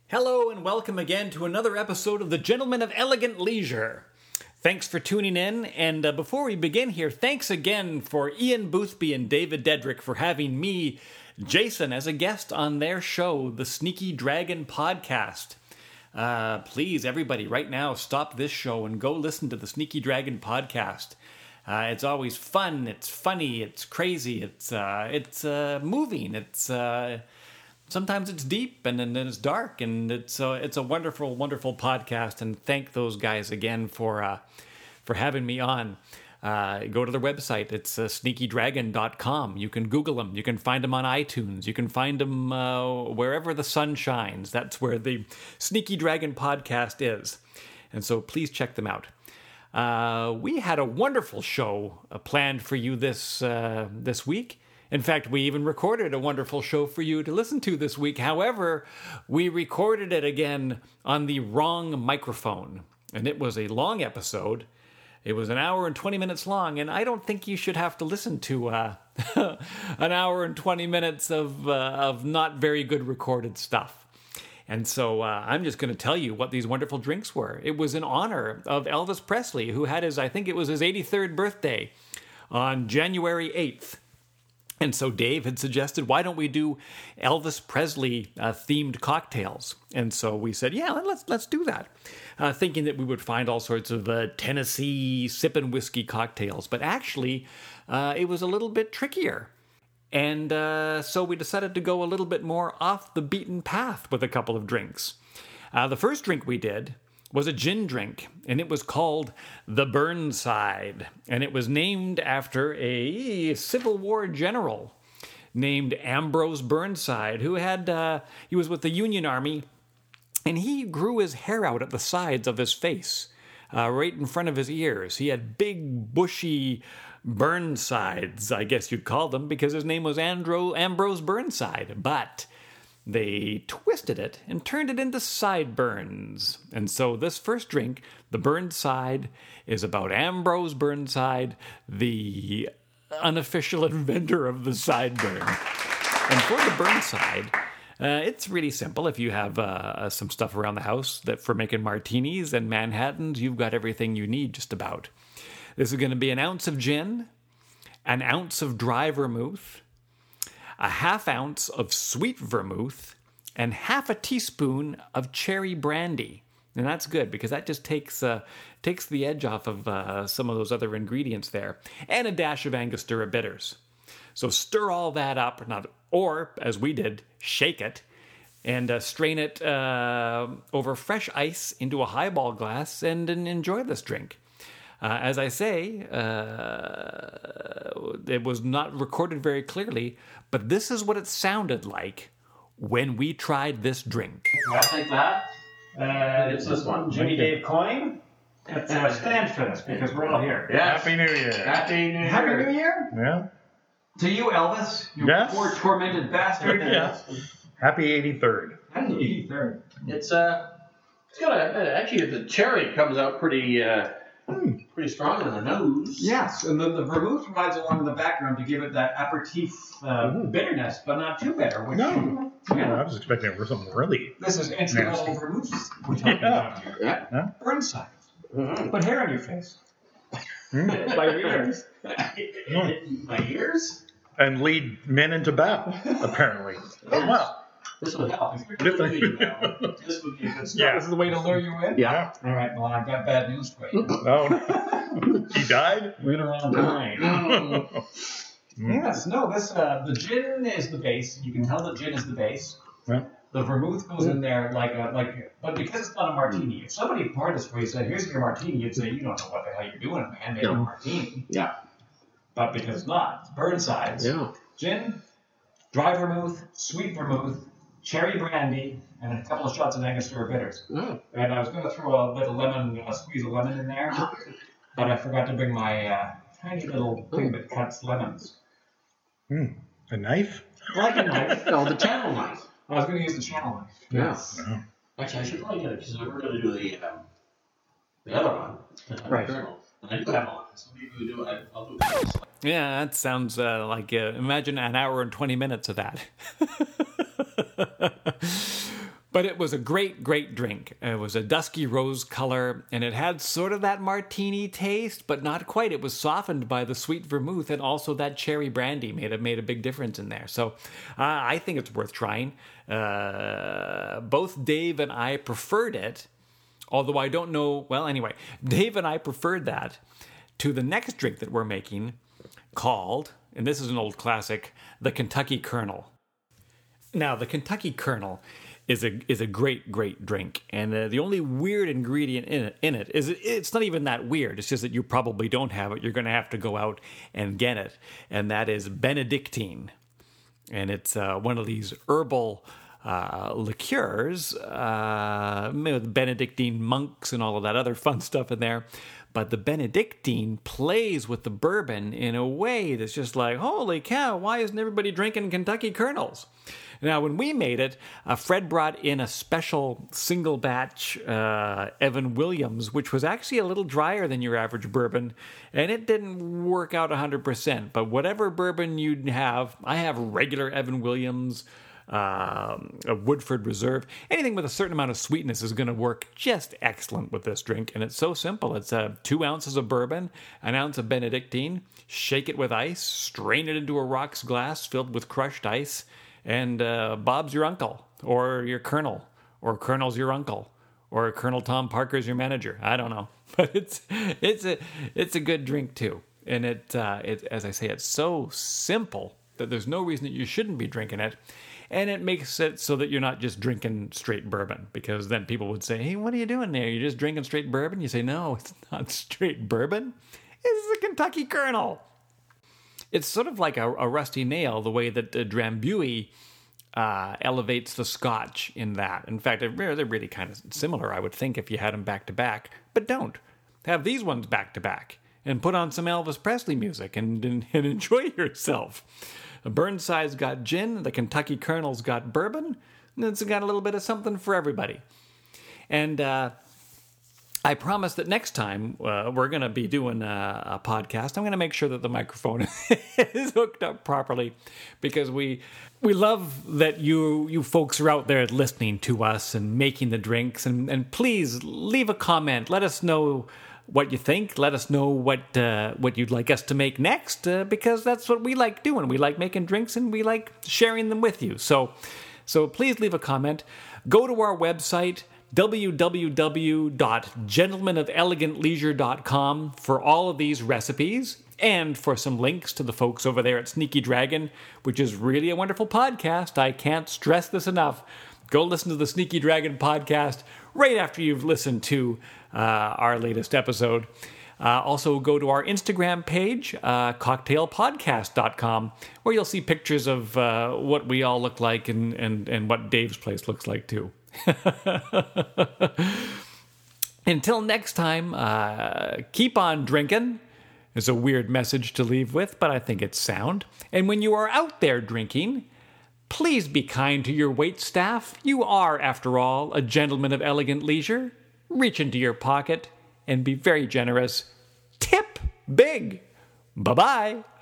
Hello and welcome again to another episode of the Gentlemen of Elegant Leisure. Thanks for tuning in, and before we begin here, thanks again for Ian Boothby and David Dedrick for having me, Jason, as a guest on their show, the Sneaky Dragon Podcast. Please, everybody, right now, stop this show and go listen to the Sneaky Dragon Podcast. It's always fun, it's funny, it's crazy, it's moving, sometimes it's deep and then it's dark, and it's a wonderful, wonderful podcast. And thank those guys again for having me on. Go to their website. It's sneakydragon.com. You can Google them. You can find them on iTunes. You can find them wherever the sun shines. That's where the Sneaky Dragon podcast is. And so please check them out. We had a wonderful show planned for you this week. In fact, we even recorded a wonderful show for you to listen to this week. However, we recorded it again on the wrong microphone, and it was a long episode. It was an hour and 20 minutes long, and I don't think you should have to listen to an hour and 20 minutes of not very good recorded stuff. And so I'm just going to tell you what these wonderful drinks were. It was in honor of Elvis Presley, who had his 83rd birthday on January 8th. And so Dave had suggested, why don't we do Elvis Presley themed cocktails? And so we said, yeah, let's do that. Thinking that we would find all sorts of Tennessee sippin' whiskey cocktails. But actually, it was a little bit trickier. And so we decided to go a little bit more off the beaten path with a couple of drinks. The first drink we did was a gin drink, and it was called the Burnside, and it was named after a Civil War general named Ambrose Burnside, who he was with the Union Army, and he grew his hair out at the sides of his face, right in front of his ears. He had big, bushy Burnsides, I guess you'd call them, because his name was Ambrose Burnside, but they twisted it and turned it into sideburns. And so this first drink, the Burnside, is about Ambrose Burnside, the unofficial inventor of the sideburn. And for the Burnside, it's really simple. If you have some stuff around the house that for making martinis and Manhattans, you've got everything you need just about. This is going to be an ounce of gin, an ounce of dry vermouth, a half ounce of sweet vermouth, and half a teaspoon of cherry brandy. And that's good because that just takes the edge off of some of those other ingredients there. And a dash of Angostura bitters. So stir all that up, or as we did, shake it, and strain it over fresh ice into a highball glass and enjoy this drink. As I say, it was not recorded very clearly, but this is what it sounded like when we tried this drink. I'll take that. It's this one. Jimmy Dave coin. It's stand for this because we're all here. Yes. Happy New Year. Happy New Year. Happy New Year? Yeah. To you, Elvis. You yes. poor tormented bastard. Yes. Happy 83rd. Happy 83rd. It's got actually the cherry comes out pretty strong in the nose. Yes, and the vermouth rides along in the background to give it that aperitif bitterness, but not too bitter. No. Yeah, I was expecting something really. This is entry-level vermouth we're talking about here. Yeah. Burnside. Mm-hmm. Put hair on your face. By your ears. My ears? And lead men into battle, apparently. Yes. Well. This would help. This would be a good start. Yeah. This is the way to lure you in? Yeah. All right, well, I've got bad news for you. Oh, no. He died? Later on time. Yes, no, this the gin is the base. You can tell the gin is the base. Yeah. The vermouth goes in there but because it's not a martini. If somebody poured this for you and said, here's your martini, you'd say, you don't know what the hell you're doing, man. Make a martini. Yeah. But because it's not, it's Burnsides. Yeah. Gin, dry vermouth, sweet vermouth, cherry brandy, and a couple of shots of Angostura bitters. Oh. And I was going to throw a bit of lemon, a squeeze of lemon in there, but I forgot to bring my tiny little thing that cuts lemons. A knife? Like a knife. Oh, the channel knife. I was going to use the channel knife. Yes. Oh. Actually, I should probably get it because we're going to do the other one. Right. Colonel. And I do have one. So maybe we do it. I'll do it. Yeah, that sounds like, imagine an hour and 20 minutes of that. But it was a great, great drink. It was a dusky rose color, and it had sort of that martini taste, but not quite. It was softened by the sweet vermouth, and also that cherry brandy made a big difference in there. So I think it's worth trying. Both Dave and I preferred it, although I don't know. Well, anyway, Dave and I preferred that to the next drink that we're making called, and this is an old classic, the Kentucky Colonel. Now, the Kentucky Colonel is a great, great drink. And the only weird ingredient in it is it's not even that weird. It's just that you probably don't have it. You're going to have to go out and get it. And that is Benedictine. And it's one of these herbal liqueurs with Benedictine monks and all of that other fun stuff in there. But the Benedictine plays with the bourbon in a way that's just like, holy cow, why isn't everybody drinking Kentucky Colonels? Now, when we made it, Fred brought in a special single batch Evan Williams, which was actually a little drier than your average bourbon, and it didn't work out 100%. But whatever bourbon you'd have, I have regular Evan Williams, a Woodford Reserve. Anything with a certain amount of sweetness is going to work just excellent with this drink, and it's so simple. It's 2 ounces of bourbon, an ounce of Benedictine, shake it with ice, strain it into a rocks glass filled with crushed ice, and Bob's your uncle, or your colonel, or Colonel's your uncle, or Colonel Tom Parker's your manager. I don't know, but it's a good drink too, and it as I say, it's so simple that there's no reason that you shouldn't be drinking it, and it makes it so that you're not just drinking straight bourbon, because then people would say, "Hey, what are you doing there? You're just drinking straight bourbon?" You say, "No, it's not straight bourbon. It's a Kentucky Colonel." It's sort of like a rusty nail, the way that Drambuie elevates the Scotch in that. In fact, they're really kind of similar, I would think, if you had them back to back. But don't. Have these ones back to back and put on some Elvis Presley music and enjoy yourself. Burnside's got gin, the Kentucky Colonel's got bourbon, and it's got a little bit of something for everybody. And I promise that next time we're going to be doing a podcast, I'm going to make sure that the microphone is hooked up properly, because we love that you folks are out there listening to us and making the drinks. And please leave a comment. Let us know what you think. Let us know what you'd like us to make next, because that's what we like doing. We like making drinks, and we like sharing them with you. So please leave a comment. Go to our website, www.gentlemenofelegantleisure.com, for all of these recipes, and for some links to the folks over there at Sneaky Dragon, which is really a wonderful podcast. I can't stress this enough. Go listen to the Sneaky Dragon podcast right after you've listened to our latest episode. Also, go to our Instagram page, cocktailpodcast.com, where you'll see pictures of what we all look like and what Dave's place looks like, too. Until next time, keep on drinking. Is a weird message to leave with, but I think it's sound. And when you are out there drinking, please be kind to your waitstaff. You are, after all, a gentleman of elegant leisure. Reach into your pocket and be very generous. Tip big. Bye-bye.